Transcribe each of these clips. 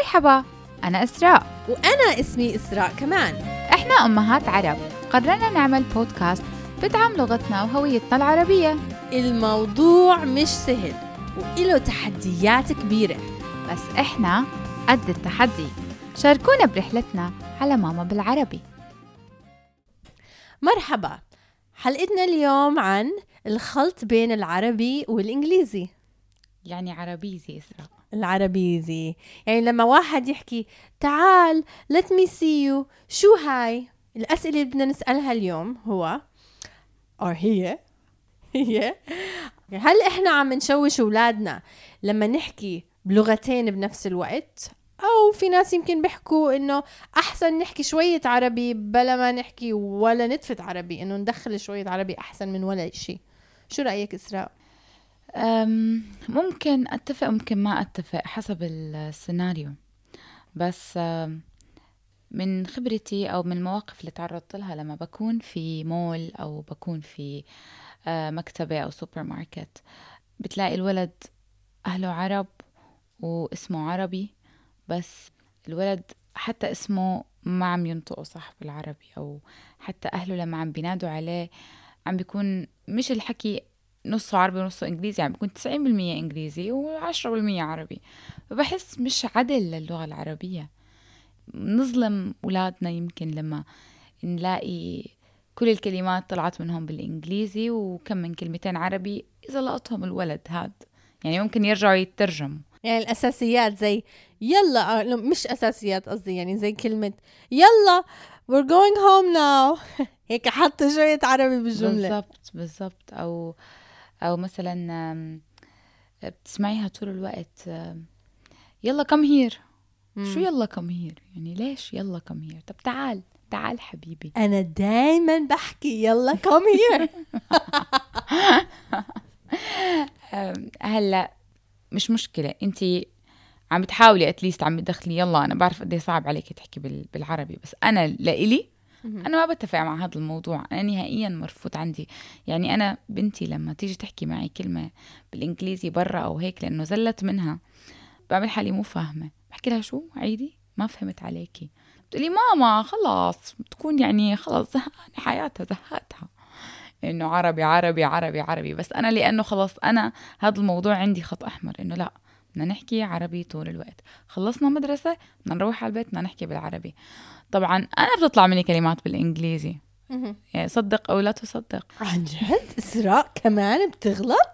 مرحبا، أنا إسراء وأنا اسمي إسراء كمان. إحنا أمهات عرب، قررنا نعمل بودكاست بدعم لغتنا وهويتنا العربية. الموضوع مش سهل وإله تحديات كبيرة، بس إحنا قد التحدي. شاركونا برحلتنا على ماما بالعربي. مرحبا، حلقتنا اليوم عن الخلط بين العربي والإنجليزي. يعني عربيزي إسراء. العربيزي يعني لما واحد يحكي تعال let me see you، شو هاي؟ الأسئلة اللي بدنا نسألها اليوم هو هي هل إحنا عم نشوش أولادنا لما نحكي بلغتين بنفس الوقت؟ أو في ناس يمكن بيحكوا إنه أحسن نحكي شوية عربي بلا ما نحكي ولا نتفة عربي، إنه ندخل شوية عربي أحسن من ولا شيء. شو رأيك إسراء؟ ممكن أتفق ممكن ما أتفق حسب السيناريو، بس من خبرتي أو من المواقف اللي تعرضت لها لما بكون في مول أو بكون في مكتبة أو سوبر ماركت، بتلاقي الولد أهله عرب واسمه عربي، بس الولد حتى اسمه ما عم ينطقه صح بالعربي، أو حتى أهله لما عم بينادوا عليه عم بيكون مش الحكي نصه عربي ونصه إنجليزي، عم بيكون 90% إنجليزي و10% عربي. فبحس مش عدل للغة العربية، نظلم أولادنا يمكن لما نلاقي كل الكلمات طلعت منهم بالإنجليزي وكم من كلمتين عربي إذا لقطهم الولد هاد، يعني ممكن يرجعوا يترجموا. يعني الأساسيات زي يلا، مش أساسيات قصدي، يعني زي كلمة يلا we're going home now هيك حط شوية عربي بالجملة. بالضبط. أو مثلا بتسمعيها طول الوقت يلا come here. شو يلا come here؟ يعني ليش يلا come here؟ طب تعال حبيبي. أنا دايما بحكي يلا come here. هلأ مش مشكلة، انتي عم بتحاولي اتليست عم تدخلي يلا. انا بعرف قد ايه صعب عليك تحكي بالعربي، بس انا لإلي انا ما بتفق مع هذا الموضوع، انا نهائيا مرفوض عندي. يعني انا بنتي لما تيجي تحكي معي كلمة بالانجليزي برا او هيك لانه زلت منها، بعمل حالي مو فاهمة، بحكي لها شو عيدي ما فهمت عليكي. بتقولي ماما خلاص، بتكون يعني خلاص زهقانة حياتها زهقتها انه عربي عربي عربي عربي. بس انا لانه خلاص انا هذا الموضوع عندي خط احمر، انه لا بدنا نحكي عربي طول الوقت. خلصنا مدرسة بدنا نروح على البيت بدنا نحكي بالعربي. طبعا انا بتطلع مني كلمات بالانجليزي، يعني صدق او لا تصدق. عن جد إسراء كمان بتغلط؟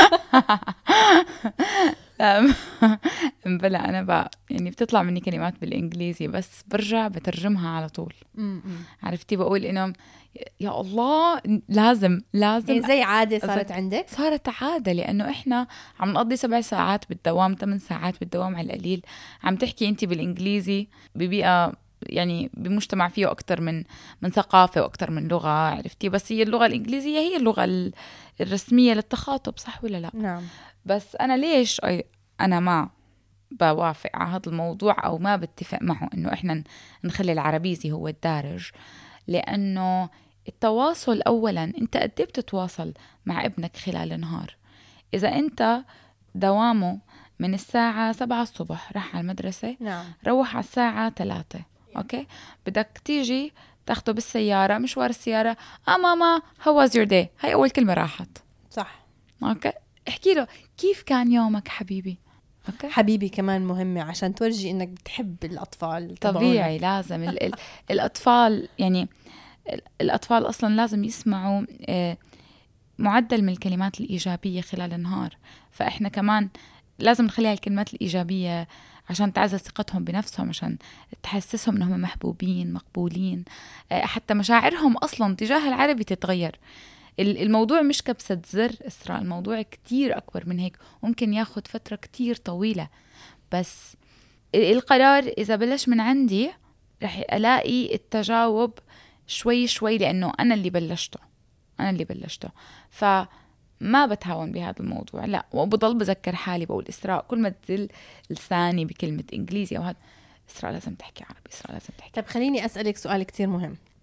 بلا انا يعني بتطلع مني كلمات بالانجليزي، بس برجع بترجمها على طول. عرفتي بقول انه يا الله لازم يعني زي عادة صارت عندك؟ صارت عادة، لأنه إحنا عم نقضي 7 ساعات بالدوام، 8 ساعات بالدوام على القليل، عم تحكي أنت بالإنجليزي ببيئة يعني بمجتمع فيه أكتر من ثقافة وأكتر من لغة، عرفتي؟ بس هي اللغة الإنجليزية هي اللغة الرسمية للتخاطب، صح ولا لا؟ نعم. بس أنا ليش أنا ما بوافق على هذا الموضوع أو ما بتفق معه إنه إحنا نخلي العربيزي هو الدارج؟ لأنه التواصل أولاً، أنت قد إيه بتتواصل مع ابنك خلال النهار؟ إذا أنت دوامه من الساعة 7 الصبح راح على المدرسة، نعم. روح على الساعة 3، أوكي؟ بدك تيجي تاخده بالسيارة، مشوار السيارة، ماما how was your day؟ هاي أول كلمة راحت، صح. أوكي؟ احكي له كيف كان يومك حبيبي. أوكي؟ حبيبي كمان مهمة عشان تورجي إنك بتحب الأطفال. طبيعي لازم الأطفال، يعني الأطفال أصلا لازم يسمعوا معدل من الكلمات الإيجابية خلال النهار، فإحنا كمان لازم نخليها الكلمات الإيجابية عشان تعزز ثقتهم بنفسهم، عشان تحسسهم إنهم محبوبين مقبولين، حتى مشاعرهم أصلا تجاه العربي تتغير. الموضوع مش كبسة زر إسراء، الموضوع كتير أكبر من هيك، ممكن ياخد فترة كتير طويلة. بس القرار إذا بلش من عندي رح ألاقي التجاوب شوي شوي، لأنه أنا اللي بلشته فما بتهاون بهذا الموضوع، لا. وبضل بذكر حالي بقول إسراء كل ما تدل لساني بكلمة إنجليزي أو هذا، إسراء لازم تحكي عربي، إسراء لازم تحكي. طب خليني أسألك سؤال كتير مهم.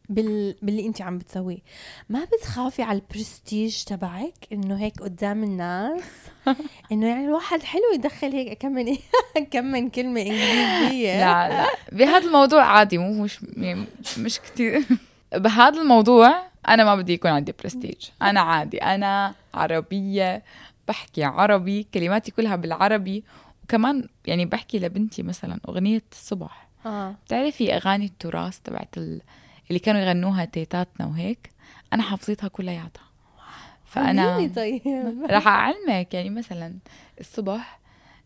باللي انت عم بتسويه، ما بتخافي على البرستيج تبعك انه هيك قدام الناس؟ انه يعني الواحد حلو يدخل هيك كم من كلمة انجليزية. لا بهذا الموضوع عادي، مش كتير. بهذا الموضوع انا ما بدي يكون عندي برستيج، انا عادي، انا عربية، بحكي عربي، كلماتي كلها بالعربي. وكمان يعني بحكي لبنتي مثلا أغنية الصبح، بتعرفي أغاني التراث تبعت اللي كانوا يغنوها تيتاتنا وهيك، أنا حافظتها كلياتها. فأنا طيب راح أعلمك يعني مثلا الصبح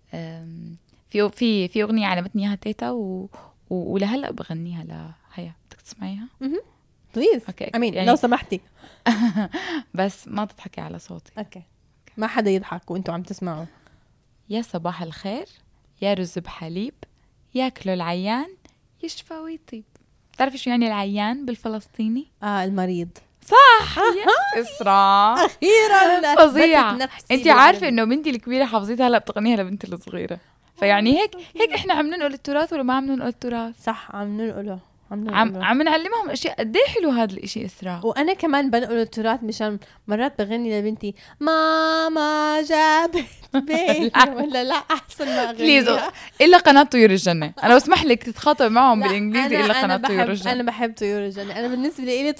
في أغنية علمتني إياها تيتا ولهلأ بغنيها هيا بدك تسمعيها؟ بليز أمين يعني لو سمحتي. بس ما تضحكي على صوتي. اوكي ما حدا يضحك وانتوا عم تسمعوا. يا صباح الخير، يا رز بحليب، ياكلوا العيان يشفى ويطيب. بتعرفي شو يعني العيان بالفلسطيني؟ المريض. صح. إسراء أخيرا فظيعة. انتي عارفة انه بنتي الكبيرة حافظتها هلا بتغنيها لبنتي الصغيرة. فيعني هيك احنا عم ننقل التراث ولا ما عم ننقل التراث؟ صح عم ننقله. عم نعلمهم اشياء قد ايه حلو هذا الاشي اسراء. وانا كمان بنقل التراث، مشان مرات بغني لبنتي ماما جابت بيبي ولا لا احسن ما اغنيها الا قناه طيور الجنه. انا بسمح لك تتخاطب معهم بالانجليزي الا قناه طيور الجنه. انا بحب طيور الجنه. انا بالنسبه لي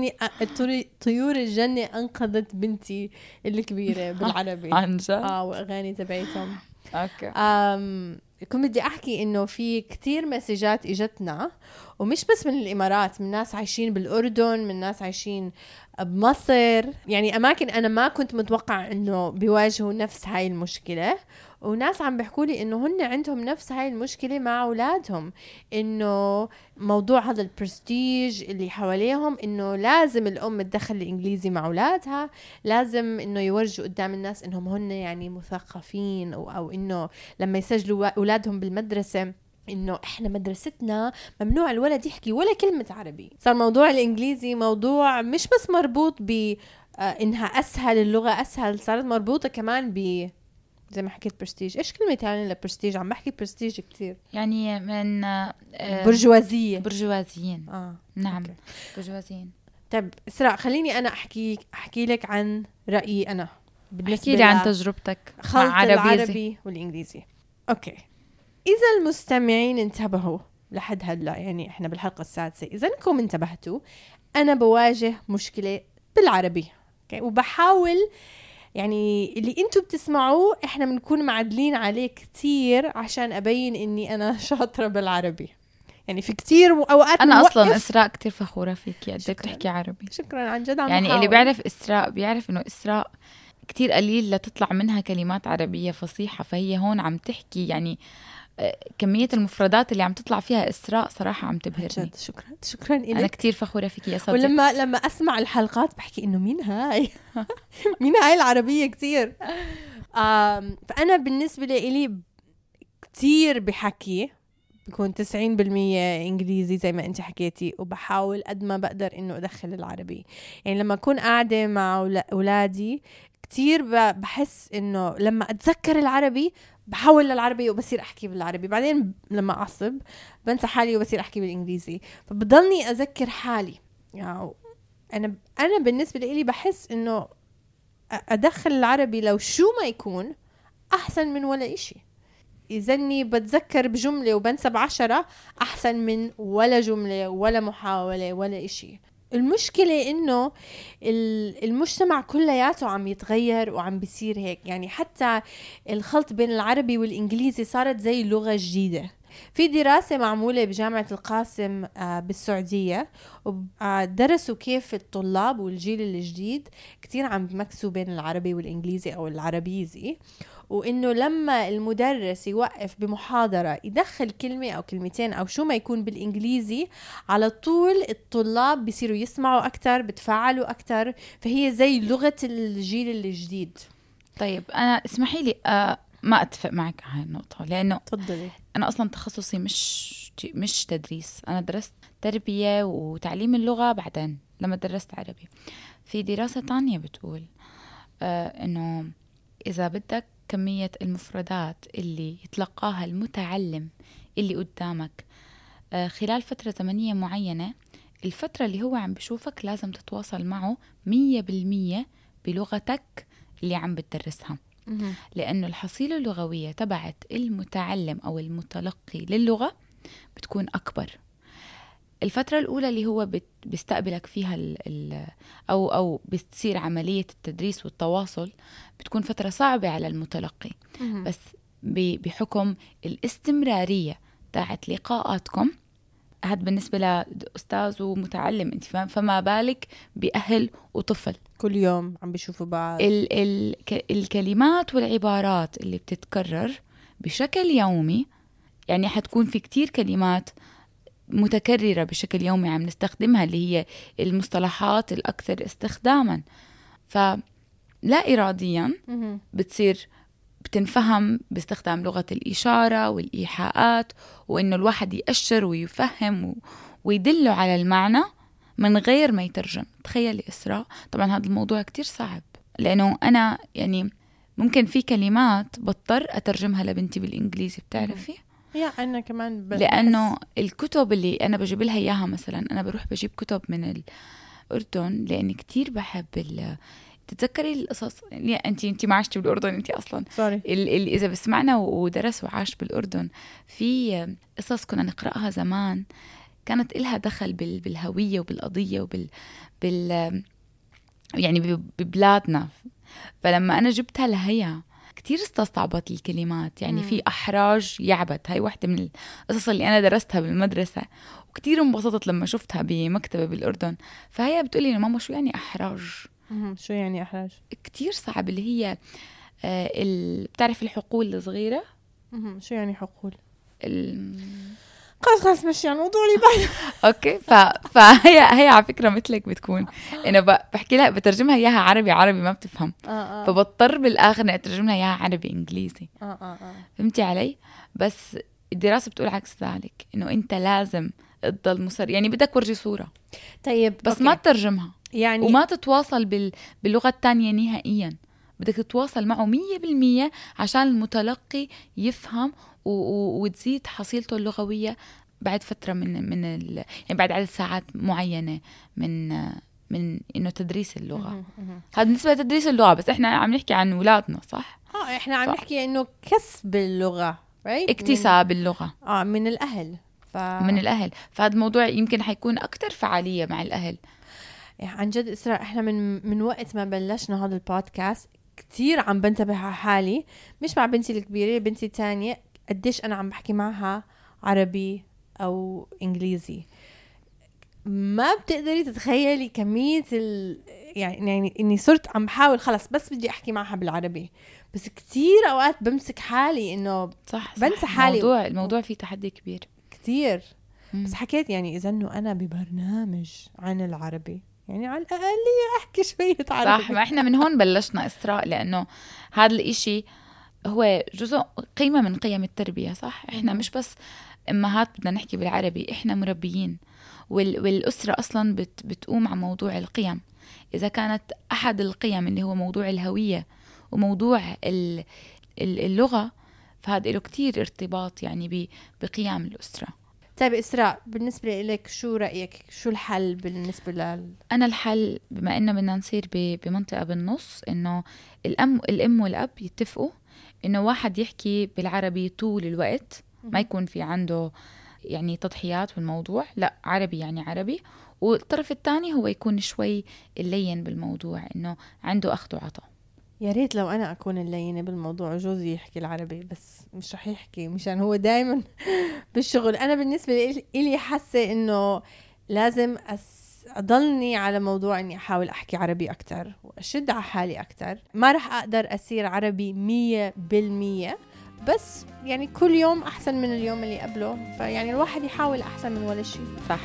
طيور الجنه انقذت بنتي الكبيره بالعربي. عن جد واغاني تبعتهم. اوكي. كنت بدي احكي انه في كتير مسجات اجتنا، ومش بس من الامارات، من ناس عايشين بالاردن، من ناس عايشين بمصر، يعني اماكن انا ما كنت متوقع انه بيواجهوا نفس هاي المشكله. وناس عم بيحكوا لي انه هن عندهم نفس هاي المشكله مع اولادهم، انه موضوع هذا البرستيج اللي حواليهم، انه لازم الام تدخل الانجليزي مع اولادها، لازم انه يورجوا قدام الناس انهم هن يعني مثقفين، او انه لما يسجلوا اولادهم بالمدرسه انه احنا مدرستنا ممنوع الولد يحكي ولا كلمة عربي. صار موضوع الانجليزي موضوع مش بس مربوط ب انها اسهل، اللغة اسهل، صارت مربوطة كمان ب زي ما حكيت برستيج. ايش كلمة يعني لبرستيج؟ عم بحكي برستيج كتير، يعني من برجوازية. برجوازيين. نعم أوكي. برجوازيين. طيب إسراء، خليني انا احكي لك عن رأيي انا بالنسبة لي عن تجربتك مع العربي والانجليزي. اوكي، إذا المستمعين انتبهوا لحد هلا، يعني إحنا بالحلقة السادسة، إذا أنكم انتبهتوا، أنا بواجه مشكلة بالعربي. okay. وبحاول يعني اللي أنتوا بتسمعوه إحنا بنكون معدلين عليه كتير عشان أبين إني أنا شاطرة بالعربي. يعني في كتير أوقات أنا أصلاً إسراء كتير فخورة فيك قد بتحكي عربي. شكراً عن جد. يعني اللي بيعرف إسراء بيعرف إنه إسراء كتير قليل لتطلع منها كلمات عربية فصيحة، فهي هون عم تحكي يعني كمية المفردات اللي عم تطلع فيها إسراء صراحة عم تبهرني. شكرا إليك. أنا كتير فخورة فيك يا صديقي. لما أسمع الحلقات بحكي إنه مين هاي مين هاي العربية كتير. فأنا بالنسبة لي كتير بحكي بكون 90% إنجليزي زي ما أنت حكيتي، وبحاول قد ما بقدر إنه أدخل العربي. يعني لما أكون قاعدة مع أولادي كتير بحس إنه لما أتذكر العربي بحاول للعربي وبصير أحكي بالعربي، بعدين لما أعصب بنسى حالي وبصير أحكي بالإنجليزي، فبضلني أذكر حالي. يعني أنا بالنسبة لي بحس إنه أدخل العربي لو شو ما يكون أحسن من ولا إشي. إذني بتذكر بجملة وبنسى ب10 أحسن من ولا جملة ولا محاولة ولا إشي. المشكلة إنه المجتمع كلياته عم يتغير وعم بيصير هيك. يعني حتى الخلط بين العربي والإنجليزي صارت زي لغة جديدة. في دراسة معمولة بجامعة القاسم بالسعودية، ودرسوا كيف الطلاب والجيل الجديد كتير عم بمكسوا بين العربي والإنجليزي أو العربيزي، وإنه لما المدرس يوقف بمحاضرة يدخل كلمة أو كلمتين أو شو ما يكون بالإنجليزي، على طول الطلاب بيصيروا يسمعوا أكتر، بتفاعلوا أكتر، فهي زي لغة الجيل الجديد. طيب أنا اسمحي لي ما أتفق معك على هاي النقطة، لأنه تفضلي. أنا أصلا تخصصي مش تدريس، أنا درست تربية وتعليم اللغة، بعدين لما درست عربي. في دراسة تانية بتقول إنه إذا بدك كمية المفردات اللي يتلقاها المتعلم اللي قدامك خلال فترة زمنية معينة، الفترة اللي هو عم بشوفك لازم تتواصل معه 100% بلغتك اللي عم بتدرسها، لأنه الحصيلة اللغوية تبعت المتعلم أو المتلقي للغة بتكون أكبر. الفترة الأولى اللي هو بيستقبلك فيها أو بتصير عملية التدريس والتواصل بتكون فترة صعبة على المتلقي، بس بحكم الاستمرارية تاعت لقاءاتكم، هاد بالنسبة لأستاذ ومتعلم أنت فاهم، فما بالك بأهل وطفل كل يوم عم بيشوفوا بعض. الكلمات والعبارات اللي بتتكرر بشكل يومي، يعني حتكون في كتير كلمات متكررة بشكل يومي عم نستخدمها، اللي هي المصطلحات الأكثر استخداما، فلا إراديا بتصير بتنفهم باستخدام لغة الإشارة والإيحاءات، وإنه الواحد يأشر ويفهم ويدله على المعنى من غير ما يترجم. تخيلي إسراء، طبعا هذا الموضوع كتير صعب، لأنه أنا يعني ممكن في كلمات بضطر أترجمها لبنتي بالإنجليزي، بتعرفي؟ يا أنا كمان لأنه الكتب اللي أنا بجيب لها إياها، مثلا أنا بروح بجيب كتب من الأردن لأني كتير بحب تتذكري القصص. أنت ما عشتي بالأردن أنت أصلا، اللي إذا بسمعنا ودرس وعاش بالأردن، في قصص كنا نقرأها زمان كانت إلها دخل بالهوية وبالقضية يعني ببلادنا. فلما أنا جبتها لهيا كتير استصعبت الكلمات، يعني في أحراج يعبت، هاي واحدة من القصص اللي أنا درستها بالمدرسة، وكتير انبسطت لما شفتها بمكتبة بالأردن. فهي بتقولي لي ماما شو يعني أحراج؟ شو يعني أحراج؟ كتير صعب، اللي هي بتعرف الحقول الصغيرة؟ شو يعني حقول؟ خلاص مشي عن موضوع لي بعد. اوكي، فهي على فكره مثلك بتكون انا بحكي لها بترجمها اياها عربي ما بتفهم، فبضطر بالاخر اني اترجم لها اياها عربي انجليزي. فهمتي علي؟ بس الدراسه بتقول عكس ذلك، انه انت لازم تضل مصر، يعني بدك ورجي صوره طيب بس أوكي. ما تترجمها يعني وما تتواصل باللغه الثانيه نهائيا، بدك تتواصل معه 100% عشان المتلقي يفهم وتزيد حصيلته اللغوية بعد فترة يعني بعد عدد ساعات معينة من إنه تدريس اللغة. هذا بالنسبة لتدريس اللغة، بس إحنا عم نحكي عن أولادنا، صح؟ إحنا عم نحكي إنه كسب اللغة، اكتساب اللغة من الأهل. من الأهل، فهذا الموضوع يمكن حيكون أكتر فعالية مع الأهل. عن جد إسراء، إحنا من وقت ما بلشنا هذا البودكاست كتير عم بنتبه على حالي، مش مع بنتي الكبيرة، بنتي الثانية، قديش أنا عم بحكي معها عربي أو إنجليزي. ما بتقدري تتخيلي كمية يعني إني صرت عم بحاول خلص بس بدي أحكي معها بالعربي، بس كتير أوقات بمسك حالي إنه صح بنسى حالي. الموضوع فيه تحدي كبير كتير. بس حكيت يعني إذا إنه أنا ببرنامج عن العربي، يعني على الأقل أحكي شوية عربي. صح، ما إحنا من هون بلشنا إسراء، لأنه هذا الإشي هو جزء قيمة من قيم التربية. صح، إحنا مش بس أمهات بدنا نحكي بالعربي، إحنا مربيين، والأسرة أصلا بتقوم على موضوع القيم. إذا كانت أحد القيم اللي هو موضوع الهوية وموضوع اللغة، فهذا له كتير ارتباط يعني بقيام الأسرة. طيب إسراء، بالنسبة لك شو رأيك؟ شو الحل بالنسبة أنا الحل بما إنه بدنا نصير بمنطقة بالنص، إنه الأم والأب يتفقوا إنه واحد يحكي بالعربي طول الوقت، ما يكون في عنده يعني تضحيات بالموضوع، لا عربي يعني عربي، والطرف الثاني هو يكون شوي اللين بالموضوع، إنه عنده أخذ وعطاء. يا ريت لو أنا أكون اللينة بالموضوع، جوزي يحكي العربي بس مش رح يحكي مشان هو دايما بالشغل. أنا بالنسبة لي حاسة إنه لازم أضلني على موضوع إني أحاول أحكي عربي أكتر وأشد على حالي أكتر. ما رح أقدر أصير عربي 100%، بس يعني كل يوم أحسن من اليوم اللي قبله، فيعني الواحد يحاول أحسن من ولا شيء. صح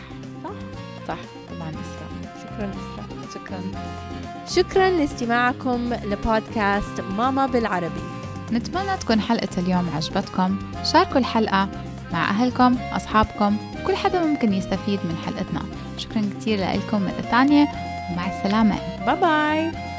طبعا إسراء. شكرا إسراء. شكرا لاستماعكم لبودكاست ماما بالعربي. نتمنى تكون حلقة اليوم عجبتكم. شاركوا الحلقة مع أهلكم، أصحابكم، كل حدا ممكن يستفيد من حلقتنا. شكرا كتير لكم مرة تانية، ومع السلامة. باي باي.